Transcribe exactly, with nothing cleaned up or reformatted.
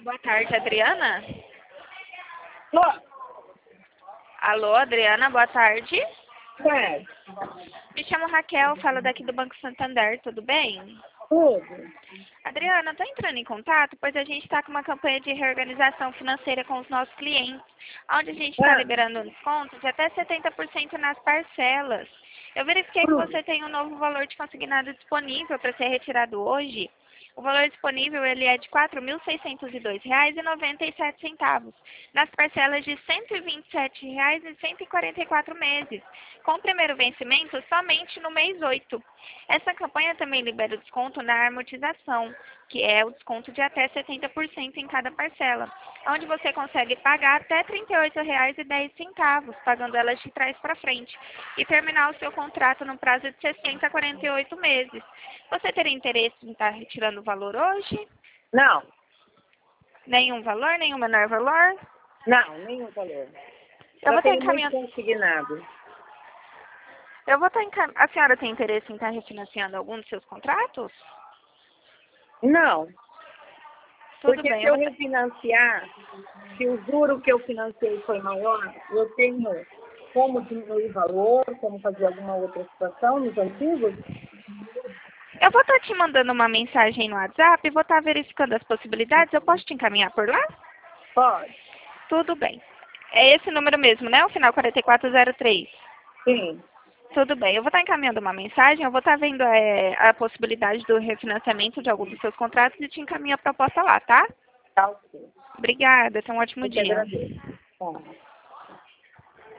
Boa tarde, Adriana. Tô. Alô, Adriana, boa tarde. É, Me chamo Raquel, falo daqui do Banco Santander, tudo bem? tudo. Adriana, estou entrando em contato, pois a gente está com uma campanha de reorganização financeira com os nossos clientes, onde a gente está Ah. liberando um desconto de até setenta por cento nas parcelas. Eu verifiquei que você tem um novo valor de consignado disponível para ser retirado hoje. O valor disponível ele é de quatro mil seiscentos e dois reais e noventa e sete centavos, nas parcelas de cento e vinte e sete reais e cento e quarenta e quatro meses, com o primeiro vencimento somente no mês oito. Essa campanha também libera o desconto na amortização, que é o desconto de até setenta por cento em cada parcela, onde você consegue pagar até trinta e oito reais e dez centavos, pagando elas de trás para frente, e terminar o seu contrato no prazo de sessenta a quarenta e oito meses. Você teria interesse em estar retirando o valor hoje? Não, Nenhum valor, nenhum menor valor? não, nenhum valor. Eu Eu vou estar tenho muito encaminhando. consignado. Eu vou estar encam... A senhora tem interesse em estar refinanciando algum dos seus contratos? Não, Tudo porque bem, se eu eu vou estar... refinanciar, se o juro que eu financiei foi maior, eu tenho como diminuir o valor, como fazer alguma outra situação nos antigos? Eu vou estar te mandando uma mensagem no WhatsApp e vou estar verificando as possibilidades. Eu posso te encaminhar por lá? Pode, Tudo bem. É esse número mesmo, né? O final quatro quatro zero três. sim. Tudo bem. Eu vou estar encaminhando uma mensagem, eu vou estar vendo é, a possibilidade do refinanciamento de algum dos seus contratos e te encaminho a proposta lá, tá? Tá ok. Obrigada. Tenha um ótimo Eu te dia. agradeço. Tá.